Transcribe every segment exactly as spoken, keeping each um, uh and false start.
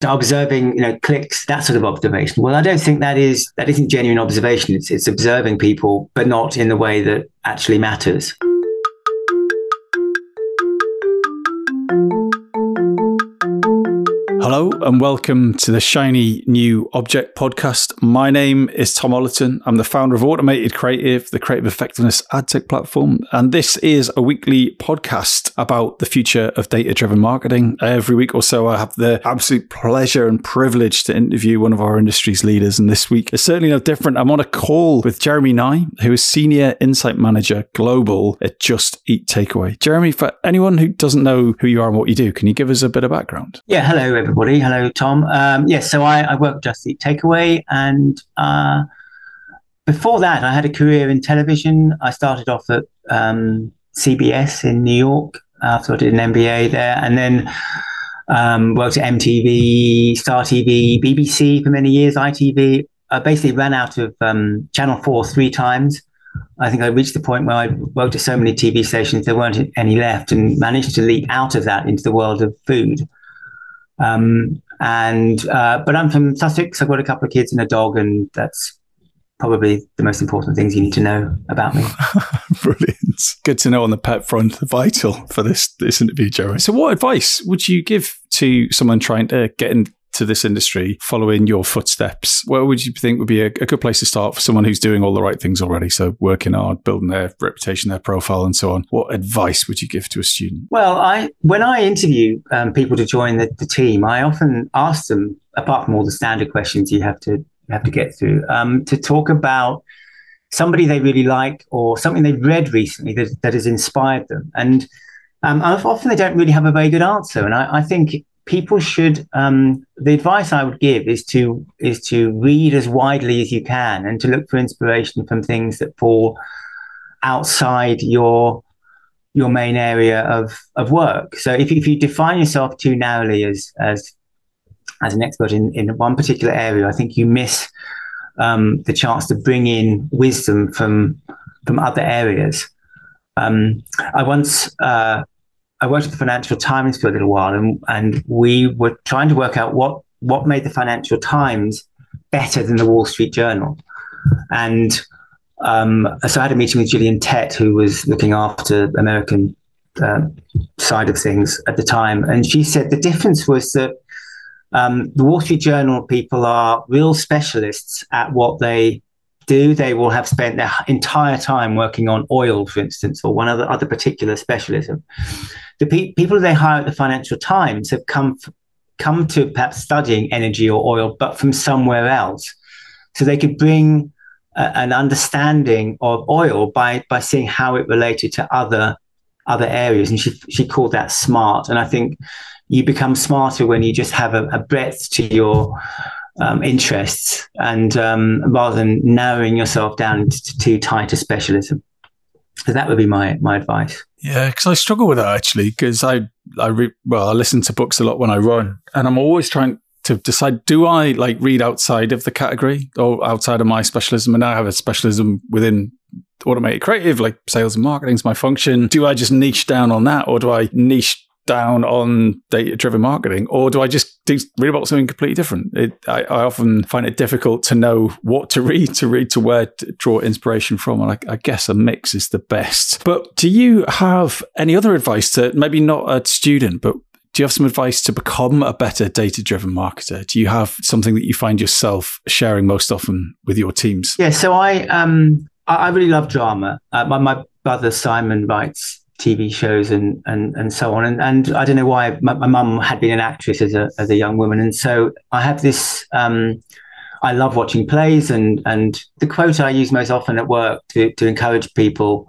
observing, you know, clicks, that sort of observation. Well, I don't think that is that isn't genuine observation. It's it's observing people, but not in the way that actually matters. Hello and welcome to the Shiny New Object podcast. My name is Tom Ollerton. I'm the founder of Automated Creative, the creative effectiveness ad tech platform. And this is a weekly podcast about the future of data-driven marketing. Every week or so, I have the absolute pleasure and privilege to interview one of our industry's leaders. And this week is certainly no different. I'm on a call with Jeremy Nye, who is Senior Insight Manager Global at Just Eat Takeaway. Jeremy, for anyone who doesn't know who you are and what you do, can you give us a bit of background? Yeah, hello, everybody. Everybody. Hello, Tom. Um, yes, so I, I work at Just Eat Takeaway, and uh, before that, I had a career in television. I started off at um, C B S in New York. Uh, so I did an M B A there, and then um, worked at M T V, Star T V, B B C for many years, I T V. I basically ran out of um, Channel four three times. I think I reached the point where I worked at so many T V stations, there weren't any left, and managed to leap out of that into the world of food. Um, and, uh, but I'm from Sussex. I've got a couple of kids and a dog, and that's probably the most important things you need to know about me. Brilliant. Good to know on the pet front, vital for this, this interview, Jeremy. So what advice would you give to someone trying to get into this industry, following your footsteps? Where would you think would be a, a good place to start for someone who's doing all the right things already? So working hard, building their reputation, their profile, and so on. What advice would you give to a student? Well, I when I interview um, people to join the, the team, I often ask them, apart from all the standard questions you have to you have to get through, um, to talk about somebody they really like or something they've read recently that, that has inspired them. And um, often they don't really have a very good answer. And I, I think people should, um, the advice I would give is to is to read as widely as you can and to look for inspiration from things that fall outside your your main area of, of work. So if, if you define yourself too narrowly as as as an expert in, in one particular area, I think you miss um, the chance to bring in wisdom from from other areas. Um, I once uh, I worked at the Financial Times for a little while, and, and we were trying to work out what, what made the Financial Times better than the Wall Street Journal. And um, so I had a meeting with Gillian Tett, who was looking after American uh, side of things at the time. And she said the difference was that um, the Wall Street Journal people are real specialists at what they do. They will have spent their entire time working on oil, for instance, or one other, other particular specialism. The pe- people they hire at the Financial Times have come f- come to perhaps studying energy or oil, but from somewhere else. So they could bring uh, an understanding of oil by by seeing how it related to other other areas. And she she called that smart. And I think you become smarter when you just have a, a breadth to your um, interests, and um, rather than narrowing yourself down into too tight a specialism. So that would be my my advice. Yeah, because I struggle with that actually, because I I re- well I listen to books a lot when I run, and I'm always trying to decide, do I like read outside of the category or outside of my specialism? And I have a specialism within Automated Creative, like sales and marketing is my function. Do I just niche down on that, or do I niche down on data-driven marketing, or do I just do, read about something completely different? It, I, I often find it difficult to know what to read, to read to where to draw inspiration from, and I, I guess a mix is the best. But do you have any other advice to, maybe not a student, but do you have some advice to become a better data-driven marketer? Do you have something that you find yourself sharing most often with your teams? Yeah, so I um I, I really love drama. Uh, my, my brother Simon writes T V shows and and and so on, and and I don't know why my, my mum had been an actress as a as a young woman, and so I have this um I love watching plays, and and the quote I use most often at work to to encourage people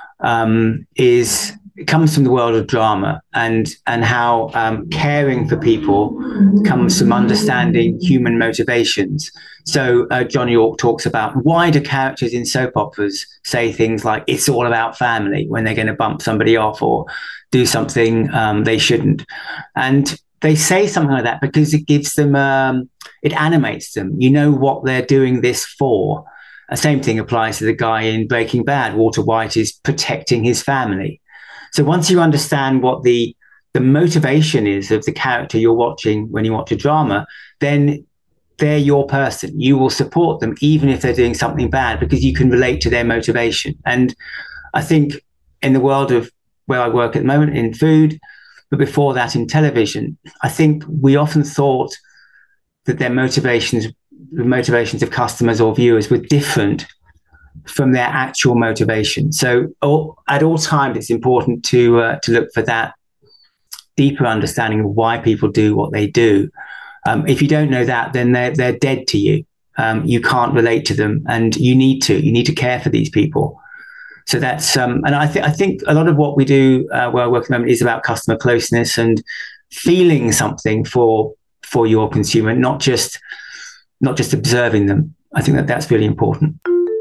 um is, it comes from the world of drama, and and how um, caring for people comes from understanding human motivations. So uh, John York talks about, why do characters in soap operas say things like it's all about family when they're going to bump somebody off or do something um, they shouldn't? And they say something like that because it gives them, um, it animates them. You know what they're doing this for. The same thing applies to the guy in Breaking Bad. Walter White is protecting his family. So once you understand what the the motivation is of the character you're watching when you watch a drama, then they're your person. You will support them even if they're doing something bad, because you can relate to their motivation. And I think in the world of where I work at the moment in food, but before that in television, I think we often thought that their motivations, the motivations of customers or viewers were different from their actual motivation. So all, at all times, it's important to uh, to look for that deeper understanding of why people do what they do. Um, if you don't know that, then they're they're dead to you. Um, you can't relate to them, and you need to. You need to care for these people. So that's um, and I think I think a lot of what we do uh, where I work at the moment is about customer closeness and feeling something for for your consumer, not just not just observing them. I think that that's really important.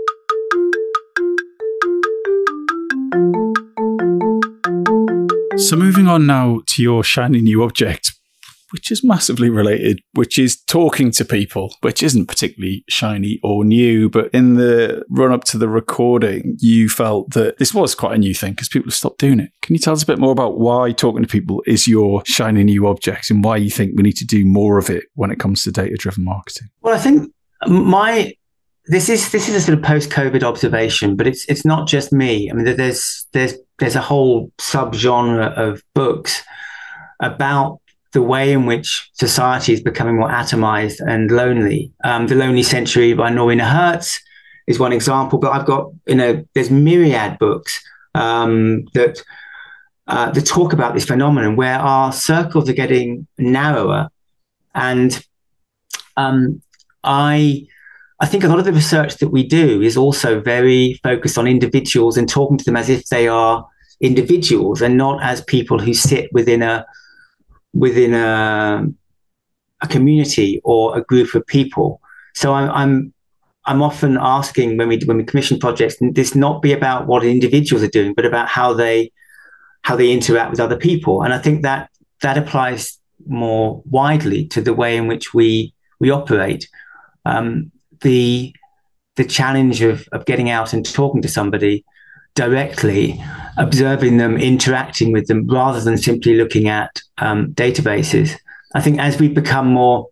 So moving on now to your shiny new object, which is massively related, which is talking to people, which isn't particularly shiny or new, but in the run up to the recording, you felt that this was quite a new thing because people have stopped doing it. Can you tell us a bit more about why talking to people is your shiny new object and why you think we need to do more of it when it comes to data-driven marketing? Well, I think my this is this is a sort of post-COVID observation, but it's it's not just me. I mean, there's there's there's a whole subgenre of books about the way in which society is becoming more atomized and lonely. Um, The Lonely Century by Norina Hertz is one example, but I've got, you know, there's myriad books um, that uh, that talk about this phenomenon where our circles are getting narrower. And um, I I think a lot of the research that we do is also very focused on individuals and talking to them as if they are individuals and not as people who sit within a within a, a community or a group of people. So I'm, I'm, I'm often asking when we when we commission projects, this not be about what individuals are doing, but about how they how they interact with other people. And I think that that applies more widely to the way in which we we operate. Um, the the challenge of of getting out and talking to somebody directly, observing them, interacting with them, rather than simply looking at um, databases. I think as we become more,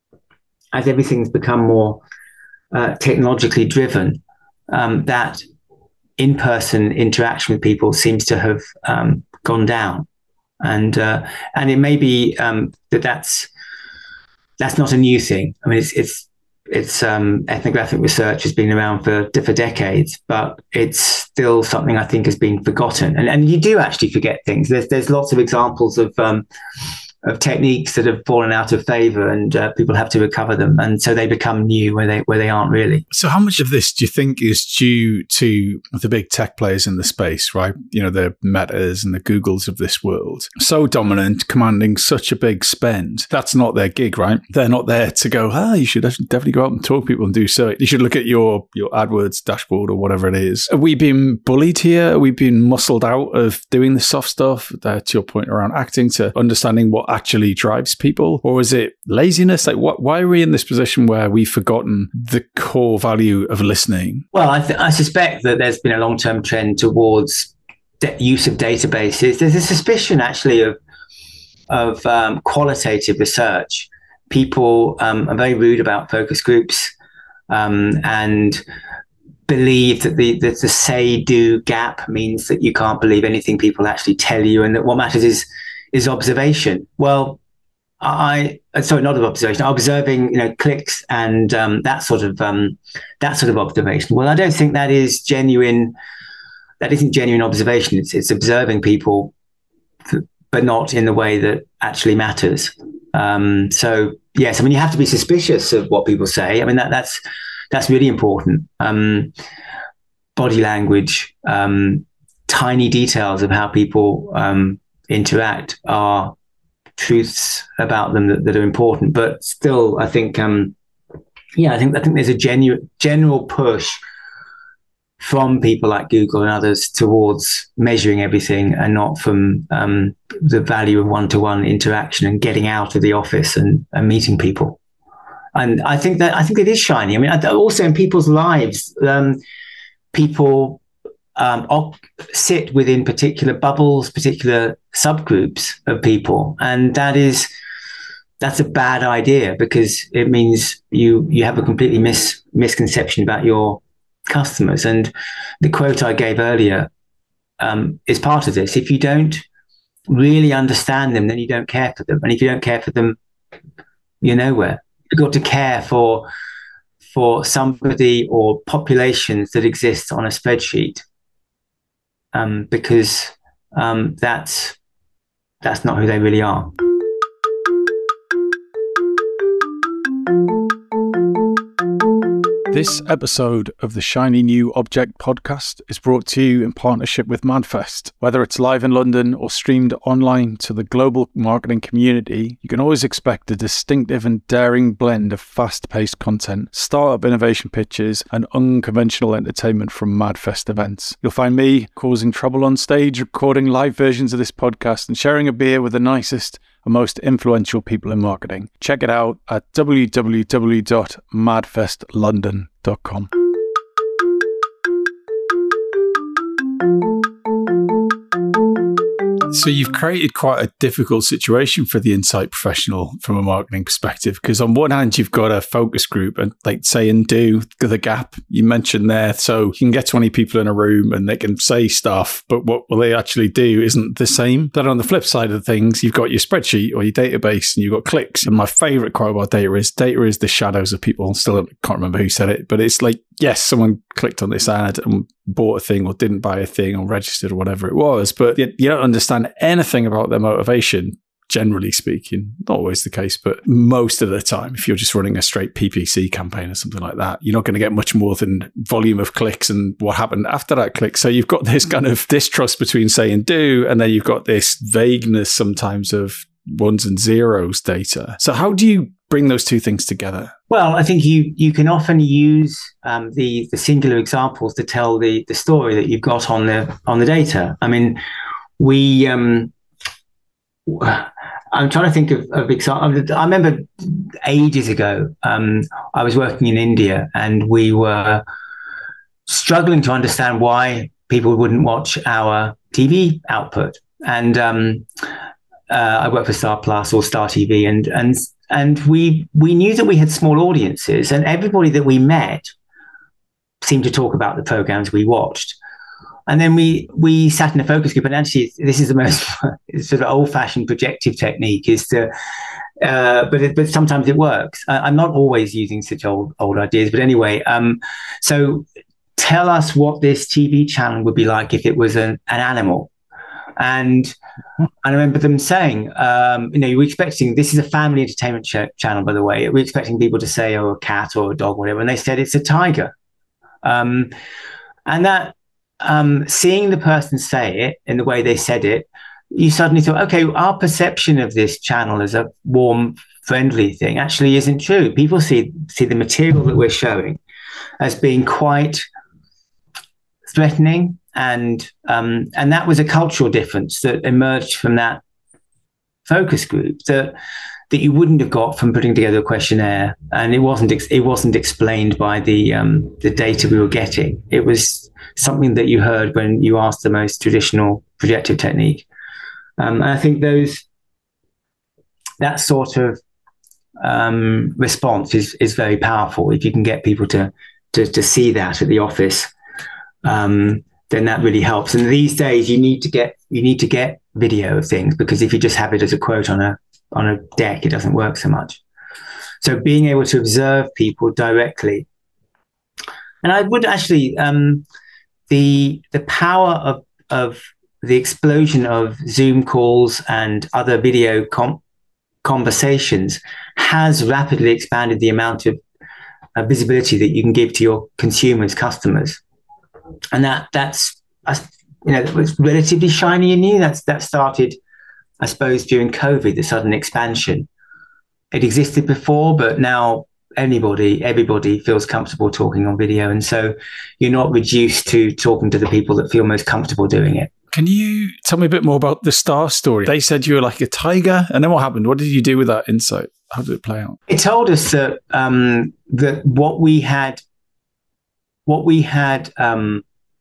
as everything's become more uh, technologically driven, um, that in-person interaction with people seems to have um, gone down, and uh, and it may be um, that that's that's not a new thing. I mean, it's it's. It's um, ethnographic research has been around for for decades, but it's still something I think has been forgotten. And and you do actually forget things. There's there's lots of examples of um, of techniques that have fallen out of favor, and uh, people have to recover them, and so they become new where they where they aren't really. So, how much of this do you think is due to the big tech players in the space, right? You know, the Metas and the Googles of this world, so dominant, commanding such a big spend. That's not their gig, right? They're not there to go, ah, you should definitely go out and talk to people and do so. You should look at your your AdWords dashboard or whatever it is. Are we being bullied here? Are we being muscled out of doing the soft stuff? Uh, to your point around acting, to understanding what actually drives people, or is it laziness? Like, what? Why are we in this position where we've forgotten the core value of listening? Well, I, th- I suspect that there's been a long-term trend towards de- use of databases. There's a suspicion, actually, of of um, qualitative research. People um, are very rude about focus groups um, and believe that the, that the say-do gap means that you can't believe anything people actually tell you, and that what matters is is observation. Well, I sorry, not of observation, observing, you know, clicks and um, that sort of um, that sort of observation. Well, I don't think that is genuine. That isn't genuine observation. It's it's observing people, but not in the way that actually matters. Um, so yes, I mean, you have to be suspicious of what people say. I mean, that that's that's really important. Um, body language, um, tiny details of how people um, interact are truths about them that, that are important. But still, I think, um, yeah, I think I think there's a genuine general push from people like Google and others towards measuring everything and not from um, the value of one-to-one interaction and getting out of the office and, and meeting people. And I think that I think it is shiny. I mean, also in people's lives, um, people um, sit within particular bubbles, particular subgroups of people, and that is that's a bad idea because it means you you have a completely mis misconception about your customers. And the quote I gave earlier um, is part of this. If you don't really understand them, then you don't care for them, and if you don't care for them, you're nowhere. You've got to care for for somebody or populations that exist on a spreadsheet, um, because um, that's that's not who they really are. This episode of the Shiny New Object podcast is brought to you in partnership with MadFest. Whether it's live in London or streamed online to the global marketing community, you can always expect a distinctive and daring blend of fast-paced content, startup innovation pitches, and unconventional entertainment from MadFest events. You'll find me causing trouble on stage, recording live versions of this podcast, and sharing a beer with the nicest and most influential people in marketing. Check it out at w w w dot madfest london dot com. So you've created quite a difficult situation for the insight professional from a marketing perspective, because on one hand, you've got a focus group and like say and do the gap you mentioned there. So you can get twenty people in a room and they can say stuff, but what will they actually do isn't the same. Then on the flip side of things, you've got your spreadsheet or your database and you've got clicks. And my favorite quote about data is data is the shadows of people. I still can't remember who said it, but it's like, yes, someone clicked on this ad and bought a thing or didn't buy a thing or registered or whatever it was, but you don't understand anything about their motivation, generally speaking. Not always the case, but most of the time, if you're just running a straight P P C campaign or something like that, you're not going to get much more than volume of clicks and what happened after that click. So you've got this kind of distrust between say and do, and then you've got this vagueness sometimes of ones and zeros data. So how do you bring those two things together? Well, I think you you can often use um, the the singular examples to tell the the story that you've got on the on the data. I mean, we um, I'm trying to think of, of examples. I remember ages ago, um, I was working in India and we were struggling to understand why people wouldn't watch our T V output. And um, uh, I worked for Star Plus or Star T V, and and and we we knew that we had small audiences, and everybody that we met seemed to talk about the programs we watched. And then we we sat in a focus group, and actually, this is the most sort of old-fashioned projective technique, is to, uh, but it, but sometimes it works. I, I'm not always using such old old ideas, but anyway. Um, so tell us what this T V channel would be like if it was an, an animal. And I remember them saying, um, you know, we're expecting, this is a family entertainment ch channel, by the way. We're expecting people to say, oh, a cat or a dog, or whatever. And they said it's a tiger. Um, and that, um, seeing the person say it in the way they said it, you suddenly thought, okay, our perception of this channel as a warm, friendly thing actually isn't true. People see, see the material that we're showing as being quite threatening. And um, and that was a cultural difference that emerged from that focus group that that you wouldn't have got from putting together a questionnaire, and it wasn't ex it wasn't explained by the um, the data we were getting. It was something that you heard when you asked the most traditional projective technique. Um, and I think those that sort of um, response is is very powerful if you can get people to to, to see that at the office. Um, then that really helps. And these days you need to get, you need to get video of things, because if you just have it as a quote on a, on a deck, it doesn't work so much. So being able to observe people directly. And I would actually, um, the, the power of, of the explosion of Zoom calls and other video com conversations has rapidly expanded the amount of uh, visibility that you can give to your consumers, customers. And that that's, you know, that was relatively shiny and new. That's, that started, I suppose, during COVID, the sudden expansion. It existed before, but now anybody, everybody feels comfortable talking on video. And so you're not reduced to talking to the people that feel most comfortable doing it. Can you tell me a bit more about the Star story? They said you were like a tiger, and then what happened? What did you do with that insight? How did it play out? It told us that, um, that what we had What we had um,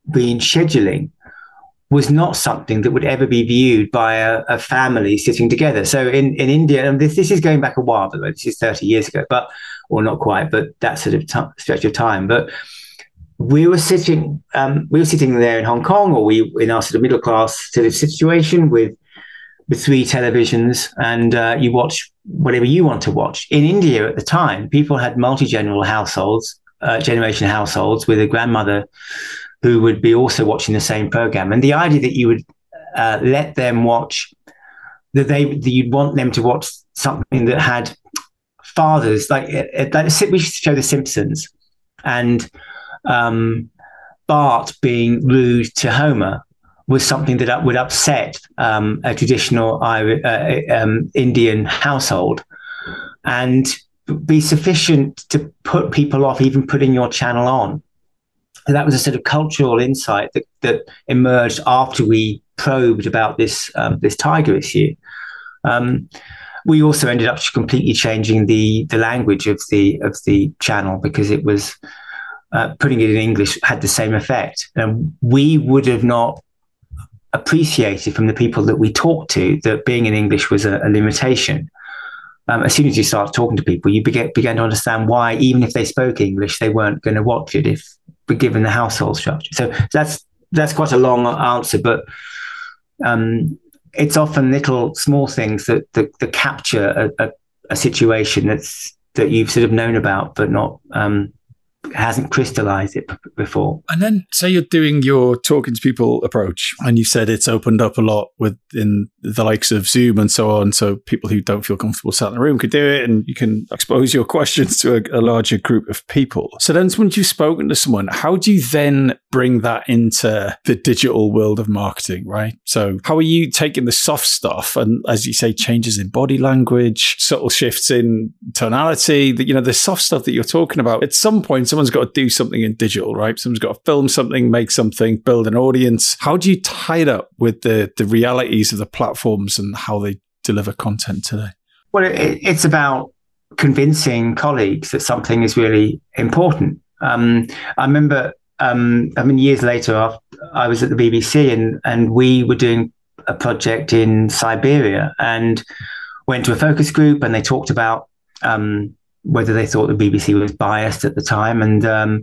been scheduling was not something that would ever be viewed by a, a family sitting together. So in, in India, and this, this is going back a while, by the way, this is thirty years ago, but, or not quite, but that sort of t- stretch of time. But we were sitting, um, we were sitting there in Hong Kong, or we in our sort of middle class sort of situation with, with three televisions, and uh, you watch whatever you want to watch. In India at the time, people had multi-general households, uh, generation households with a grandmother who would be also watching the same program. And the idea that you would uh, let them watch, that they that you'd want them to watch something that had fathers, like, like we used to show The Simpsons, and um, Bart being rude to Homer was something that would upset um, a traditional uh, um, Indian household and be sufficient to put people off even putting your channel on. And that was a sort of cultural insight that, that emerged after we probed about this um, this tiger issue. Um, we also ended up completely changing the the language of the of the channel because it was uh, putting it in English had the same effect. And we would have not appreciated from the people that we talked to that being in English was a, a limitation. Um, as soon as you start talking to people, you began, began to understand why, even if they spoke English, they weren't going to watch it if given the household structure. So that's that's quite a long answer, but um, it's often little small things that that, that capture a, a, a situation that's that you've sort of known about, but not um, hasn't crystallized it before. And then say you're doing your talking to people approach, and you said it's opened up a lot within the likes of Zoom and so on. So people who don't feel comfortable sat in the room could do it, and you can expose your questions to a, a larger group of people. So then once you've spoken to someone, how do you then bring that into the digital world of marketing, right? So how are you taking the soft stuff and, as you say, changes in body language, subtle shifts in tonality, that, you know, the soft stuff that you're talking about, at some point, someone's got to do something in digital, right? Someone's got to film something, make something, build an audience. How do you tie it up with the, the realities of the platforms and how they deliver content today? Well, it, it's about convincing colleagues that something is really important. Um, I remember, um, I mean, years later, after I was at the B B C and, and we were doing a project in Siberia and went to a focus group, and they talked about um, whether they thought the B B C was biased at the time. And um,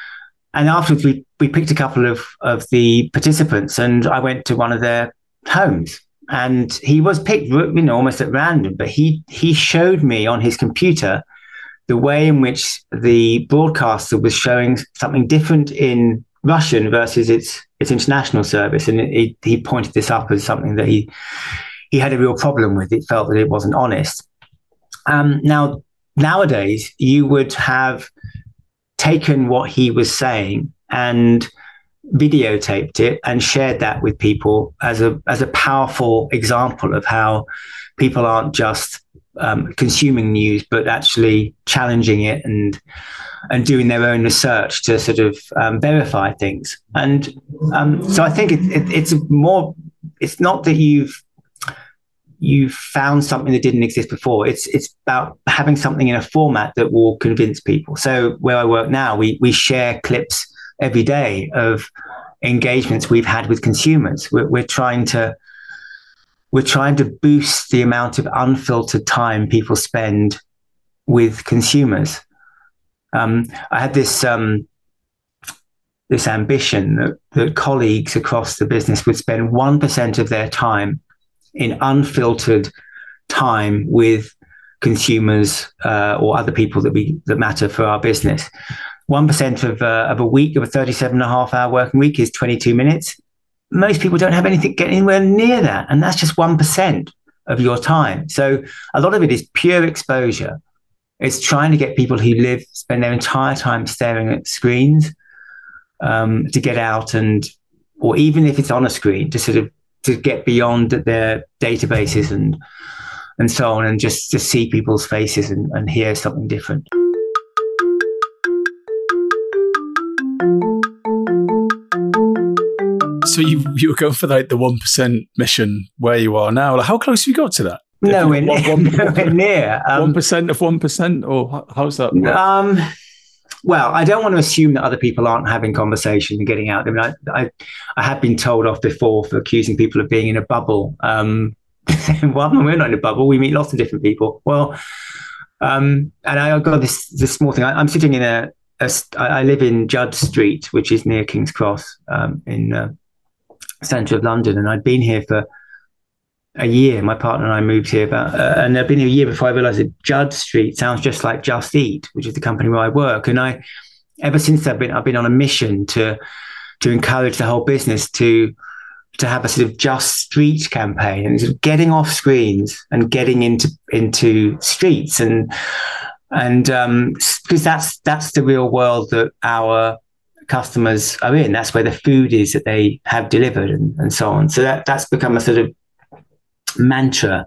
and afterwards, we, we picked a couple of, of the participants, and I went to one of their homes. And he was picked, you know, almost at random, but he he showed me on his computer the way in which the broadcaster was showing something different in Russian versus its its international service. And it, he pointed this up as something that he he had a real problem with. It felt that it wasn't honest. Um, now, nowadays, you would have taken what he was saying and videotaped it and shared that with people as a as a powerful example of how people aren't just um, consuming news, but actually challenging it and and doing their own research to sort of um, verify things. And um, so I think it, it, it's more. It's not that you've you've found something that didn't exist before. It's it's about having something in a format that will convince people. So where I work now, we we share clips every day of engagements we've had with consumers. We're, we're trying to we're trying to boost the amount of unfiltered time people spend with consumers. Um, I had this um, this ambition that, that colleagues across the business would spend one percent of their time in unfiltered time with consumers uh, or other people that we that matter for our business. One percent of uh, of a week of a thirty-seven and a half hour working week is twenty-two minutes. Most people don't have anything get anywhere near that, and that's just one percent of your time. So a lot of it is pure exposure. It's trying to get people who live spend their entire time staring at screens um, to get out and, or even if it's on a screen, to sort of to get beyond their databases and and so on, and just to see people's faces and, and hear something different. So you you were going for like the one percent mission where you are now. Like, how close have you got to that? Nowhere, one, one, nowhere near. One um, percent of one percent, or how's that work? Um, well, I don't want to assume that other people aren't having conversation and getting out. I mean, I, I, I have been told off before for accusing people of being in a bubble. Um, well, we're not in a bubble. We meet lots of different people. Well, um, and I got this this small thing. I, I'm sitting in a, a. I live in Judd Street, which is near King's Cross, um, in uh, centre of London, and I'd been here for a year. My partner and I moved here about, uh, and I've been here a year before I realised that Judd Street sounds just like Just Eat, which is the company where I work. And I, ever since I've been, I've been on a mission to, to encourage the whole business to, to have a sort of Just Street campaign and sort of getting off screens and getting into, into streets and, and um, because that's that's the real world that our customers are in. That's where the food is that they have delivered and, and so on. So that that's become a sort of mantra,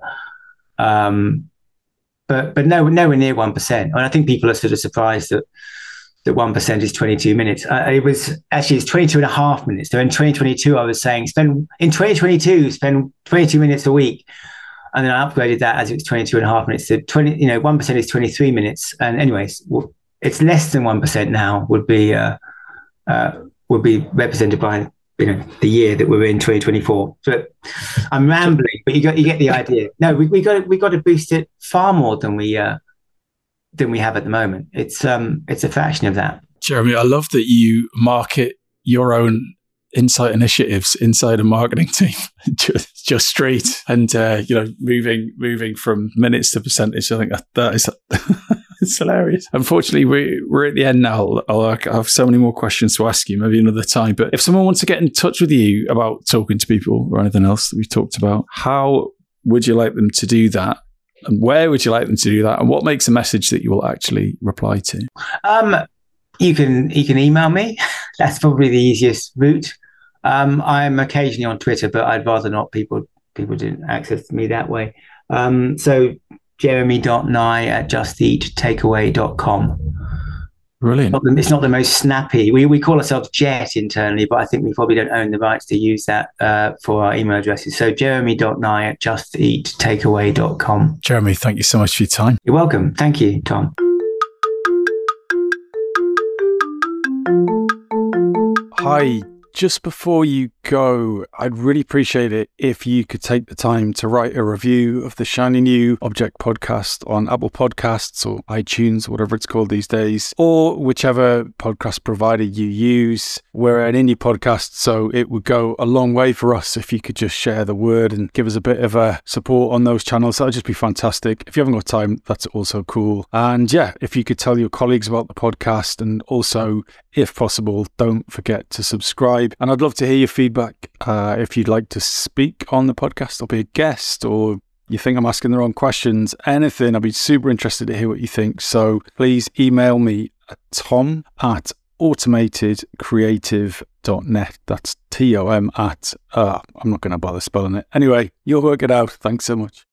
um, but but no nowhere near one percent. And I think people are sort of surprised that that one percent is twenty-two minutes. Uh, it was actually it's twenty-two and a half minutes. So in twenty twenty-two, I was saying spend in twenty twenty-two spend twenty-two minutes a week, and then I upgraded that as it was twenty-two and a half minutes. So twenty, you know, one percent is twenty-three minutes. And anyways, it's less than one percent now. Would be uh, uh, would be represented by, you know, the year that we're in, twenty twenty-four. But I'm rambling, but you got you get the idea. No, we, we got we got to boost it far more than we uh, than we have at the moment. It's um it's a fraction of that. Jeremy, I love that you market your own insight initiatives inside a marketing team, just, just straight, and uh, you know, moving moving from minutes to percentage. I think that, that is. It's hilarious. Unfortunately, we, we're at the end now. I'll, I have so many more questions to ask you, maybe another time. But if someone wants to get in touch with you about talking to people or anything else that we've talked about, how would you like them to do that? And where would you like them to do that? And what makes a message that you will actually reply to? Um, you can you can email me. That's probably the easiest route. Um, I'm occasionally on Twitter, but I'd rather not people people didn't access me that way. Um, so jeremy dot nye at just eat takeaway dot com. Brilliant. It's not, the, it's not the most snappy. We we call ourselves Jet internally, but I think we probably don't own the rights to use that uh, for our email addresses. So jeremy dot nye at just eat takeaway dot com. Jeremy, thank you so much for your time. You're welcome. Thank you, Tom. Hi. Just before you go, I'd really appreciate it if you could take the time to write a review of the shiny new Object podcast on Apple Podcasts or iTunes, whatever it's called these days, or whichever podcast provider you use. We're an indie podcast, so it would go a long way for us if you could just share the word and give us a bit of a support on those channels. That would just be fantastic. If you haven't got time, that's also cool. And yeah, if you could tell your colleagues about the podcast, and also, if possible, don't forget to subscribe. And I'd love to hear your feedback. Uh, if you'd like to speak on the podcast or be a guest, or you think I'm asking the wrong questions, anything, I'd be super interested to hear what you think. So please email me at tom at automated creative dot net. That's T O M at, uh, I'm not going to bother spelling it. Anyway, you'll work it out. Thanks so much.